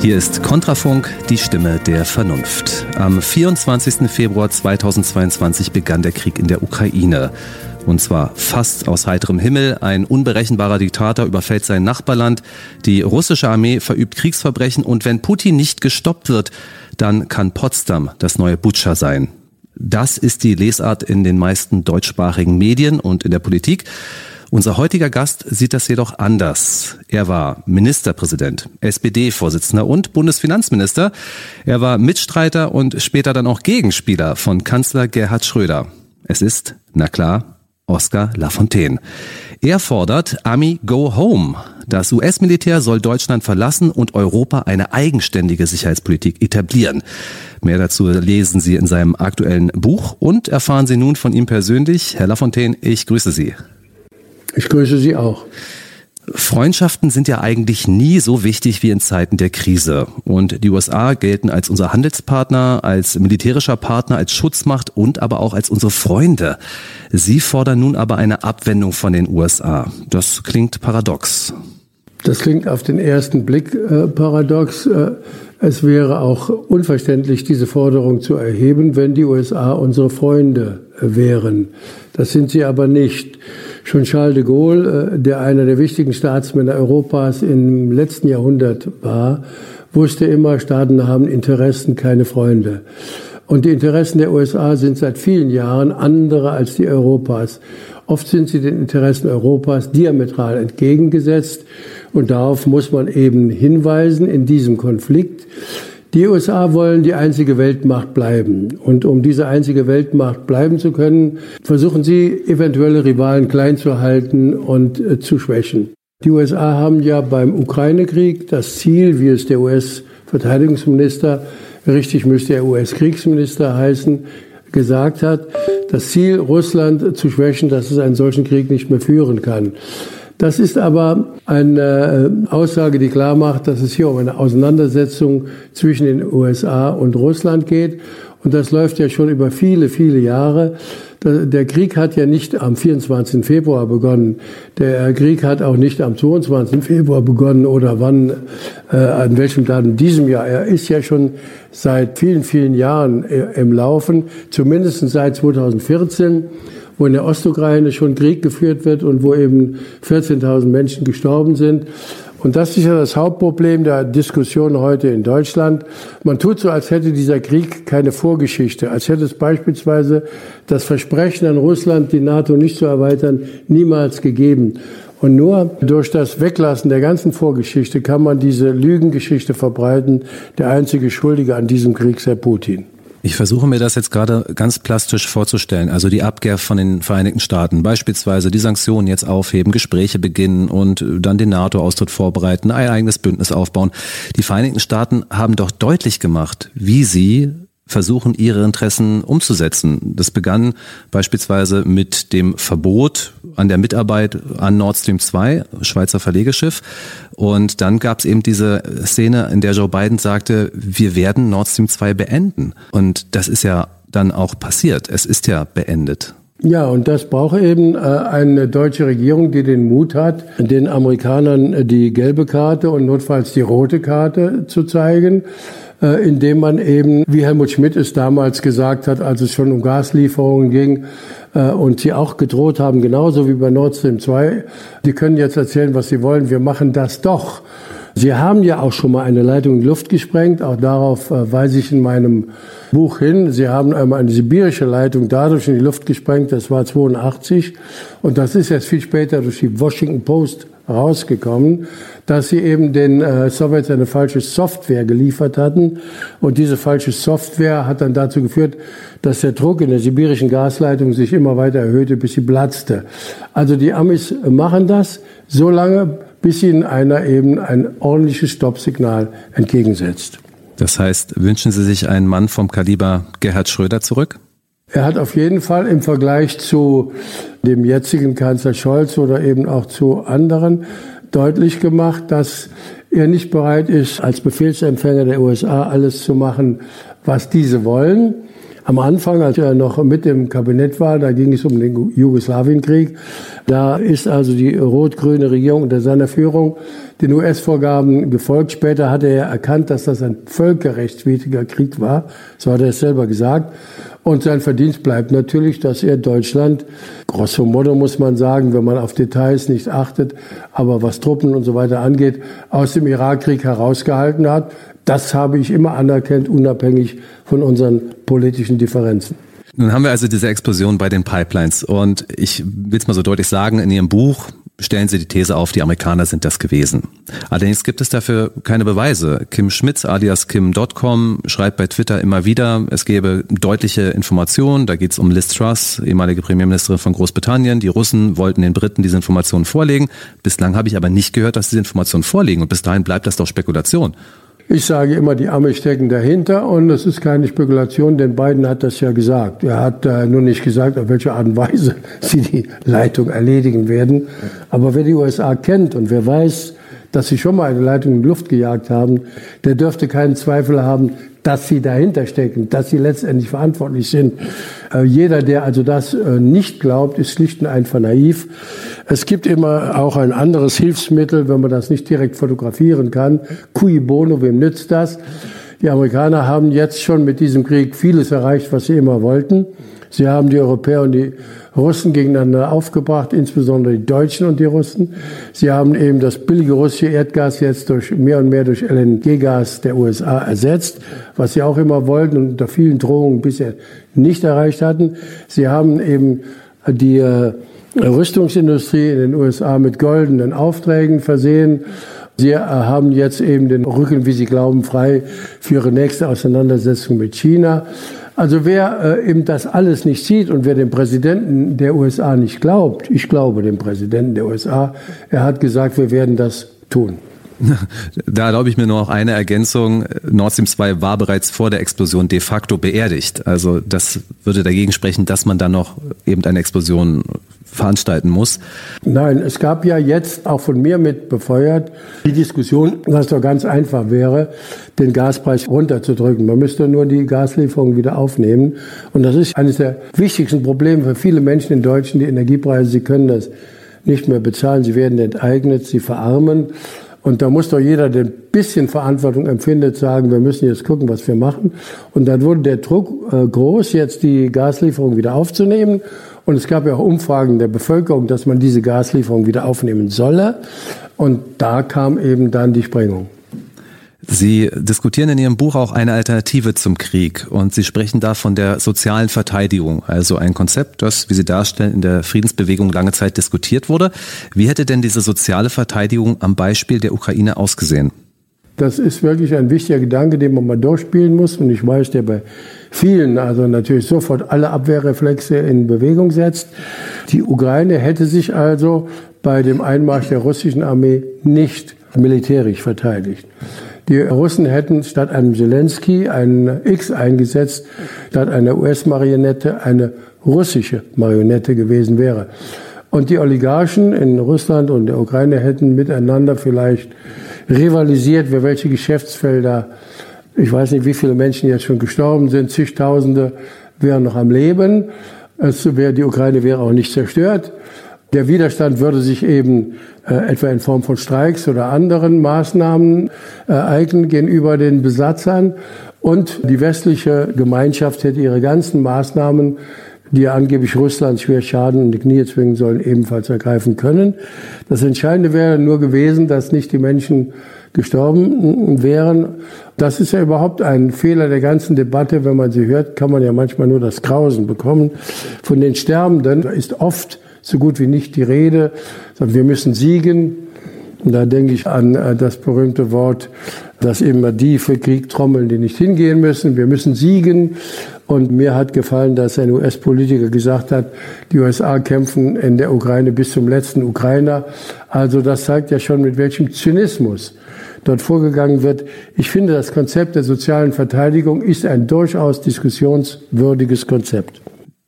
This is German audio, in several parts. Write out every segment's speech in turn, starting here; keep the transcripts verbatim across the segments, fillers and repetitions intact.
Hier ist Kontrafunk, die Stimme der Vernunft. Am vierundzwanzigsten Februar zweitausendzweiundzwanzig begann der Krieg in der Ukraine. Und zwar fast aus heiterem Himmel. Ein unberechenbarer Diktator überfällt sein Nachbarland. Die russische Armee verübt Kriegsverbrechen. Und wenn Putin nicht gestoppt wird, dann kann Potsdam das neue Butscha sein. Das ist die Lesart in den meisten deutschsprachigen Medien und in der Politik. Unser heutiger Gast sieht das jedoch anders. Er war Ministerpräsident, S P D-Vorsitzender und Bundesfinanzminister. Er war Mitstreiter und später dann auch Gegenspieler von Kanzler Gerhard Schröder. Es ist, na klar, Oskar Lafontaine. Er fordert Army Go Home. Das U S-Militär soll Deutschland verlassen und Europa eine eigenständige Sicherheitspolitik etablieren. Mehr dazu lesen Sie in seinem aktuellen Buch und erfahren Sie nun von ihm persönlich. Herr Lafontaine, ich grüße Sie. Ich grüße Sie auch. Freundschaften sind ja eigentlich nie so wichtig wie in Zeiten der Krise. Und die U S A gelten als unser Handelspartner, als militärischer Partner, als Schutzmacht und aber auch als unsere Freunde. Sie fordern nun aber eine Abwendung von den U S A. Das klingt paradox. Das klingt auf den ersten Blick äh, paradox. Äh, es wäre auch unverständlich, diese Forderung zu erheben, wenn die U S A unsere Freunde äh, wären. Das sind sie aber nicht. Schon Charles de Gaulle, äh, der einer der wichtigen Staatsmänner Europas im letzten Jahrhundert war, wusste immer, Staaten haben Interessen, keine Freunde. Und die Interessen der U S A sind seit vielen Jahren andere als die Europas. Oft sind sie den Interessen Europas diametral entgegengesetzt. Und darauf muss man eben hinweisen in diesem Konflikt. Die U S A wollen die einzige Weltmacht bleiben. Und um diese einzige Weltmacht bleiben zu können, versuchen sie, eventuelle Rivalen klein zu halten und äh, zu schwächen. Die U S A haben ja beim Ukraine-Krieg das Ziel, wie es der U S-Verteidigungsminister, richtig müsste er U S-Kriegsminister heißen, gesagt hat, das Ziel, Russland zu schwächen, dass es einen solchen Krieg nicht mehr führen kann. Das ist aber eine Aussage, die klar macht, dass es hier um eine Auseinandersetzung zwischen den U S A und Russland geht. Und das läuft ja schon über viele, viele Jahre. Der Krieg hat ja nicht am vierundzwanzigsten Februar begonnen. Der Krieg hat auch nicht am zweiundzwanzigsten Februar begonnen oder wann, äh, an welchem Datum in diesem Jahr. Er ist ja schon seit vielen, vielen Jahren im Laufen, zumindest seit zweitausendvierzehn. Wo in der Ostukraine schon Krieg geführt wird und wo eben vierzehntausend Menschen gestorben sind. Und das ist ja das Hauptproblem der Diskussion heute in Deutschland. Man tut so, als hätte dieser Krieg keine Vorgeschichte, als hätte es beispielsweise das Versprechen an Russland, die NATO nicht zu erweitern, niemals gegeben. Und nur durch das Weglassen der ganzen Vorgeschichte kann man diese Lügengeschichte verbreiten. Der einzige Schuldige an diesem Krieg sei Putin. Ich versuche mir das jetzt gerade ganz plastisch vorzustellen, also die Abkehr von den Vereinigten Staaten, beispielsweise die Sanktionen jetzt aufheben, Gespräche beginnen und dann den NATO-Austritt vorbereiten, ein eigenes Bündnis aufbauen. Die Vereinigten Staaten haben doch deutlich gemacht, wie sie versuchen, ihre Interessen umzusetzen. Das begann beispielsweise mit dem Verbot an der Mitarbeit an Nord Stream zwei, Schweizer Verlegeschiff. Und dann gab es eben diese Szene, in der Joe Biden sagte, wir werden Nord Stream zwei beenden. Und das ist ja dann auch passiert. Es ist ja beendet. Ja, und das braucht eben äh, eine deutsche Regierung, die den Mut hat, den Amerikanern die gelbe Karte und notfalls die rote Karte zu zeigen, äh, indem man eben, wie Helmut Schmidt es damals gesagt hat, als es schon um Gaslieferungen ging, äh, und sie auch gedroht haben, genauso wie bei Nord Stream zwei, die können jetzt erzählen, was sie wollen, wir machen das doch. Sie haben ja auch schon mal eine Leitung in die Luft gesprengt, auch darauf äh, weise ich in meinem Buch hin. Sie haben einmal eine sibirische Leitung dadurch in die Luft gesprengt, das war zweiundachtzig. Und das ist jetzt viel später durch die Washington Post rausgekommen, dass sie eben den äh, Sowjets eine falsche Software geliefert hatten. Und diese falsche Software hat dann dazu geführt, dass der Druck in der sibirischen Gasleitung sich immer weiter erhöhte, bis sie platzte. Also die Amis machen das so lange, bis ihnen einer eben ein ordentliches Stoppsignal entgegensetzt. Das heißt, wünschen Sie sich einen Mann vom Kaliber Gerhard Schröder zurück? Er hat auf jeden Fall im Vergleich zu dem jetzigen Kanzler Scholz oder eben auch zu anderen deutlich gemacht, dass er nicht bereit ist, als Befehlsempfänger der U S A alles zu machen, was diese wollen. Am Anfang, als er noch mit im Kabinett war, da ging es um den Jugoslawienkrieg, Da ist also die rot-grüne Regierung unter seiner Führung den U S-Vorgaben gefolgt. Später hat er ja erkannt, dass das ein völkerrechtswidriger Krieg war. So hat er es selber gesagt. Und sein Verdienst bleibt natürlich, dass er Deutschland, grosso modo muss man sagen, wenn man auf Details nicht achtet, aber was Truppen und so weiter angeht, aus dem Irakkrieg herausgehalten hat. Das habe ich immer anerkannt, unabhängig von unseren politischen Differenzen. Nun haben wir also diese Explosion bei den Pipelines und ich will es mal so deutlich sagen, in Ihrem Buch stellen Sie die These auf, die Amerikaner sind das gewesen. Allerdings gibt es dafür keine Beweise. Kim Schmitz alias Kim Punkt com schreibt bei Twitter immer wieder, es gäbe deutliche Informationen. Da geht es um Liz Truss, ehemalige Premierministerin von Großbritannien. Die Russen wollten den Briten diese Informationen vorlegen. Bislang habe ich aber nicht gehört, dass diese Informationen vorliegen. Und bis dahin bleibt das doch Spekulation. Ich sage immer, die Amis stecken dahinter und es ist keine Spekulation, denn Biden hat das ja gesagt. Er hat äh, nur nicht gesagt, auf welche Art und Weise sie die Leitung erledigen werden. Aber wer die U S A kennt und wer weiß, dass sie schon mal eine Leitung in die Luft gejagt haben, der dürfte keinen Zweifel haben, dass sie dahinter stecken, dass sie letztendlich verantwortlich sind. Äh, jeder, der also das äh, nicht glaubt, ist schlicht und einfach naiv. Es gibt immer auch ein anderes Hilfsmittel, wenn man das nicht direkt fotografieren kann. Cui bono, wem nützt das? Die Amerikaner haben jetzt schon mit diesem Krieg vieles erreicht, was sie immer wollten. Sie haben die Europäer und die Russen gegeneinander aufgebracht, insbesondere die Deutschen und die Russen. Sie haben eben das billige russische Erdgas jetzt durch mehr und mehr durch L N G-Gas der U S A ersetzt, was sie auch immer wollten und unter vielen Drohungen bisher nicht erreicht hatten. Sie haben eben die äh, Rüstungsindustrie in den U S A mit goldenen Aufträgen versehen. Sie äh, haben jetzt eben den Rücken, wie sie glauben, frei für ihre nächste Auseinandersetzung mit China. Also wer äh, eben das alles nicht sieht und wer dem Präsidenten der U S A nicht glaubt, ich glaube dem Präsidenten der U S A, er hat gesagt, wir werden das tun. Da erlaube ich mir nur noch eine Ergänzung. Nord Stream zwei war bereits vor der Explosion de facto beerdigt. Also das würde dagegen sprechen, dass man dann noch eben eine Explosion veranstalten muss. Nein, es gab ja jetzt auch von mir mit befeuert die Diskussion, dass es doch ganz einfach wäre, den Gaspreis runterzudrücken. Man müsste nur die Gaslieferungen wieder aufnehmen. Und das ist eines der wichtigsten Probleme für viele Menschen in Deutschland, die Energiepreise. Sie können das nicht mehr bezahlen, sie werden enteignet, sie verarmen. Und da muss doch jeder, der ein bisschen Verantwortung empfindet, sagen, wir müssen jetzt gucken, was wir machen. Und dann wurde der Druck äh, groß, jetzt die Gaslieferung wieder aufzunehmen. Und es gab ja auch Umfragen der Bevölkerung, dass man diese Gaslieferung wieder aufnehmen solle. Und da kam eben dann die Sprengung. Sie diskutieren in Ihrem Buch auch eine Alternative zum Krieg und Sie sprechen da von der sozialen Verteidigung, also ein Konzept, das, wie Sie darstellen, in der Friedensbewegung lange Zeit diskutiert wurde. Wie hätte denn diese soziale Verteidigung am Beispiel der Ukraine ausgesehen? Das ist wirklich ein wichtiger Gedanke, den man mal durchspielen muss und ich weiß, der bei vielen also natürlich sofort alle Abwehrreflexe in Bewegung setzt. Die Ukraine hätte sich also bei dem Einmarsch der russischen Armee nicht militärisch verteidigt. Die Russen hätten statt einem Zelensky einen X eingesetzt, statt einer U S-Marionette eine russische Marionette gewesen wäre. Und die Oligarchen in Russland und der Ukraine hätten miteinander vielleicht rivalisiert, wer welche Geschäftsfelder, ich weiß nicht, wie viele Menschen jetzt schon gestorben sind, zigtausende wären noch am Leben. Es wäre, die Ukraine wäre auch nicht zerstört. Der Widerstand würde sich eben äh, etwa in Form von Streiks oder anderen Maßnahmen ereignen gegenüber den Besatzern. Und die westliche Gemeinschaft hätte ihre ganzen Maßnahmen, die ja angeblich Russland schwer schaden und die Knie zwingen sollen, ebenfalls ergreifen können. Das Entscheidende wäre nur gewesen, dass nicht die Menschen gestorben wären. Das ist ja überhaupt ein Fehler der ganzen Debatte. Wenn man sie hört, kann man ja manchmal nur das Grausen bekommen. Von den Sterbenden ist oft so gut wie nicht die Rede, sondern wir müssen siegen. Und da denke ich an das berühmte Wort, dass immer die für Krieg trommeln, die nicht hingehen müssen. Wir müssen siegen. Und mir hat gefallen, dass ein U S-Politiker gesagt hat, die U S A kämpfen in der Ukraine bis zum letzten Ukrainer. Also das zeigt ja schon, mit welchem Zynismus dort vorgegangen wird. Ich finde, das Konzept der sozialen Verteidigung ist ein durchaus diskussionswürdiges Konzept.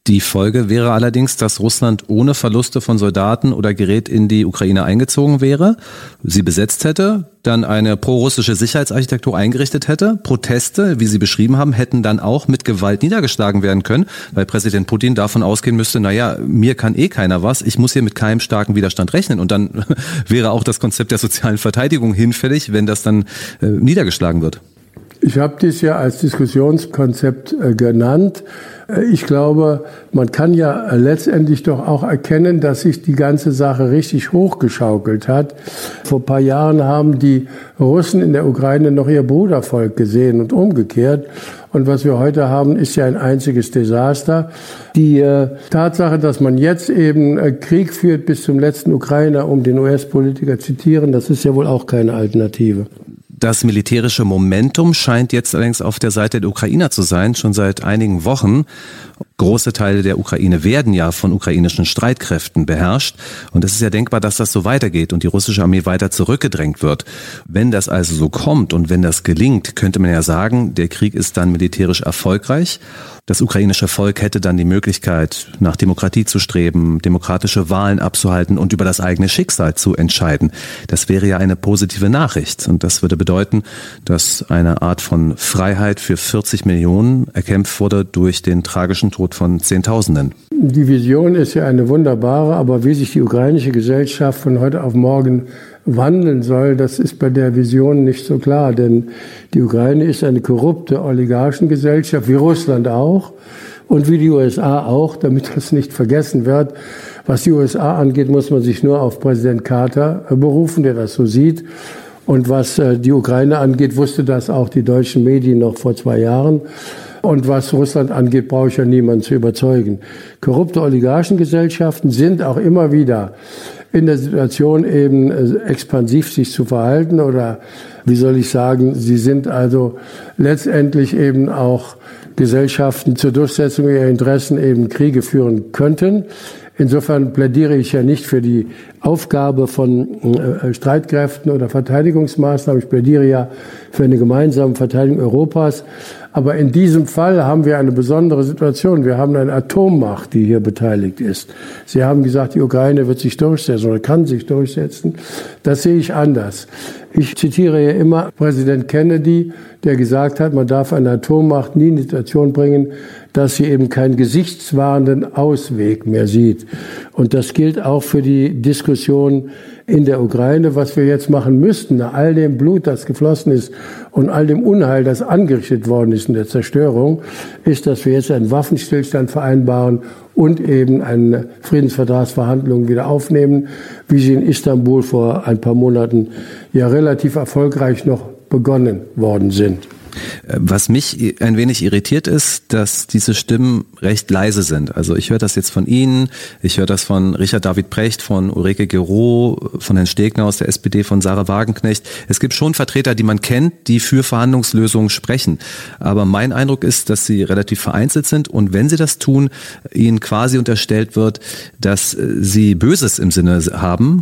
Die Folge wäre allerdings, dass Russland ohne Verluste von Soldaten oder Gerät in die Ukraine eingezogen wäre, sie besetzt hätte, dann eine pro-russische Sicherheitsarchitektur eingerichtet hätte. Proteste, wie Sie beschrieben haben, hätten dann auch mit Gewalt niedergeschlagen werden können, weil Präsident Putin davon ausgehen müsste, naja, mir kann eh keiner was, ich muss hier mit keinem starken Widerstand rechnen. Und dann wäre auch das Konzept der sozialen Verteidigung hinfällig, wenn das dann äh, niedergeschlagen wird. Ich habe dies ja als Diskussionskonzept äh, genannt. Ich glaube, man kann ja letztendlich doch auch erkennen, dass sich die ganze Sache richtig hochgeschaukelt hat. Vor ein paar Jahren haben die Russen in der Ukraine noch ihr Brudervolk gesehen und umgekehrt. Und was wir heute haben, ist ja ein einziges Desaster. Die äh, Tatsache, dass man jetzt eben äh, Krieg führt bis zum letzten Ukrainer, um den U S-Politiker zu zitieren, das ist ja wohl auch keine Alternative. Das militärische Momentum scheint jetzt allerdings auf der Seite der Ukrainer zu sein, schon seit einigen Wochen. Große Teile der Ukraine werden ja von ukrainischen Streitkräften beherrscht. Und es ist ja denkbar, dass das so weitergeht und die russische Armee weiter zurückgedrängt wird. Wenn das also so kommt und wenn das gelingt, könnte man ja sagen, der Krieg ist dann militärisch erfolgreich. Das ukrainische Volk hätte dann die Möglichkeit, nach Demokratie zu streben, demokratische Wahlen abzuhalten und über das eigene Schicksal zu entscheiden. Das wäre ja eine positive Nachricht. Und das würde bedeuten, dass eine Art von Freiheit für vierzig Millionen erkämpft wurde durch den tragischen Tod von Zehntausenden. Die Vision ist ja eine wunderbare, aber wie sich die ukrainische Gesellschaft von heute auf morgen wandeln soll, das ist bei der Vision nicht so klar. Denn die Ukraine ist eine korrupte Oligarchengesellschaft, wie Russland auch und wie die U S A auch, damit das nicht vergessen wird. Was die U S A angeht, muss man sich nur auf Präsident Carter berufen, der das so sieht. Und was die Ukraine angeht, wusste das auch die deutschen Medien noch vor zwei Jahren. Und was Russland angeht, brauche ich ja niemanden zu überzeugen. Korrupte Oligarchengesellschaften sind auch immer wieder in der Situation, eben expansiv sich zu verhalten oder, wie soll ich sagen, sie sind also letztendlich eben auch Gesellschaften zur Durchsetzung ihrer Interessen eben Kriege führen könnten. Insofern plädiere ich ja nicht für die Aufgabe von äh, Streitkräften oder Verteidigungsmaßnahmen. Ich plädiere ja für eine gemeinsame Verteidigung Europas. Aber in diesem Fall haben wir eine besondere Situation. Wir haben eine Atommacht, die hier beteiligt ist. Sie haben gesagt, die Ukraine wird sich durchsetzen oder kann sich durchsetzen. Das sehe ich anders. Ich zitiere hier immer Präsident Kennedy, der gesagt hat, man darf eine Atommacht nie in die Situation bringen, dass sie eben keinen gesichtswahrenden Ausweg mehr sieht. Und das gilt auch für die Diskussion in der Ukraine, was wir jetzt machen müssten, nach all dem Blut, das geflossen ist und all dem Unheil, das angerichtet worden ist in der Zerstörung, ist, dass wir jetzt einen Waffenstillstand vereinbaren und eben eine Friedensvertragsverhandlung wieder aufnehmen, wie sie in Istanbul vor ein paar Monaten ja relativ erfolgreich noch begonnen worden sind. Was mich ein wenig irritiert ist, dass diese Stimmen recht leise sind. Also ich höre das jetzt von Ihnen, ich höre das von Richard David Precht, von Ulrike Guerreau, von Herrn Stegner aus der S P D, von Sarah Wagenknecht. Es gibt schon Vertreter, die man kennt, die für Verhandlungslösungen sprechen. Aber mein Eindruck ist, dass sie relativ vereinzelt sind und wenn sie das tun, ihnen quasi unterstellt wird, dass sie Böses im Sinne haben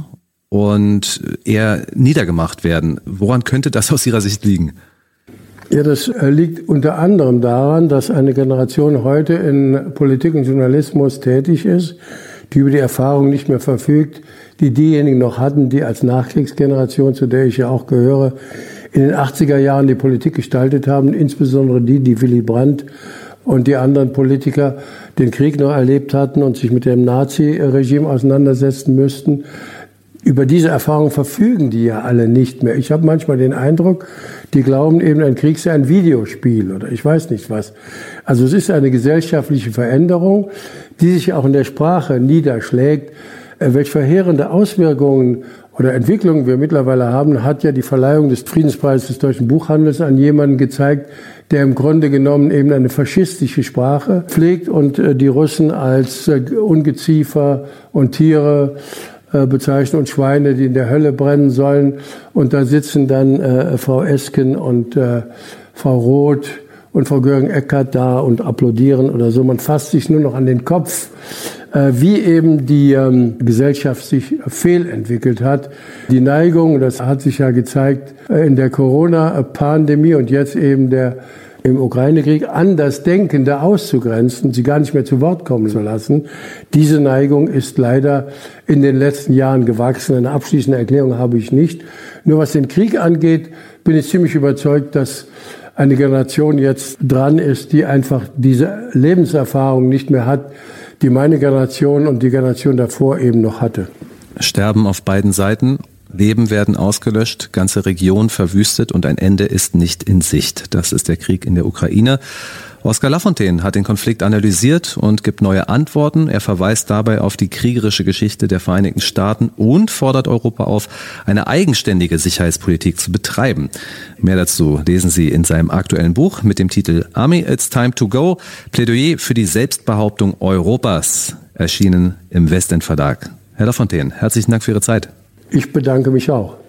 und eher niedergemacht werden. Woran könnte das aus Ihrer Sicht liegen? Ja, das liegt unter anderem daran, dass eine Generation heute in Politik und Journalismus tätig ist, die über die Erfahrung nicht mehr verfügt, die diejenigen noch hatten, die als Nachkriegsgeneration, zu der ich ja auch gehöre, in den achtziger Jahren die Politik gestaltet haben, insbesondere die, die Willy Brandt und die anderen Politiker den Krieg noch erlebt hatten und sich mit dem Nazi-Regime auseinandersetzen müssten. Über diese Erfahrung verfügen die ja alle nicht mehr. Ich habe manchmal den Eindruck, die glauben eben, ein Krieg sei ein Videospiel oder ich weiß nicht was. Also es ist eine gesellschaftliche Veränderung, die sich auch in der Sprache niederschlägt. Welche verheerende Auswirkungen oder Entwicklungen wir mittlerweile haben, hat ja die Verleihung des Friedenspreises des deutschen Buchhandels an jemanden gezeigt, der im Grunde genommen eben eine faschistische Sprache pflegt und die Russen als Ungeziefer und Tiere bezeichnen und Schweine, die in der Hölle brennen sollen. Und da sitzen dann äh, Frau Esken und äh, Frau Roth und Frau Göring-Eckardt da und applaudieren oder so. Man fasst sich nur noch an den Kopf, äh, wie eben die ähm, Gesellschaft sich fehlentwickelt hat. Die Neigung, das hat sich ja gezeigt äh, in der Corona-Pandemie und jetzt eben der im Ukraine-Krieg Andersdenkende auszugrenzen, sie gar nicht mehr zu Wort kommen zu lassen. Diese Neigung ist leider in den letzten Jahren gewachsen. Eine abschließende Erklärung habe ich nicht. Nur was den Krieg angeht, bin ich ziemlich überzeugt, dass eine Generation jetzt dran ist, die einfach diese Lebenserfahrung nicht mehr hat, die meine Generation und die Generation davor eben noch hatte. Sterben auf beiden Seiten. Leben werden ausgelöscht, ganze Regionen verwüstet und ein Ende ist nicht in Sicht. Das ist der Krieg in der Ukraine. Oskar Lafontaine hat den Konflikt analysiert und gibt neue Antworten. Er verweist dabei auf die kriegerische Geschichte der Vereinigten Staaten und fordert Europa auf, eine eigenständige Sicherheitspolitik zu betreiben. Mehr dazu lesen Sie in seinem aktuellen Buch mit dem Titel Army, It's Time to Go, Plädoyer für die Selbstbehauptung Europas, erschienen im Westend Verlag. Herr Lafontaine, herzlichen Dank für Ihre Zeit. Ich bedanke mich auch.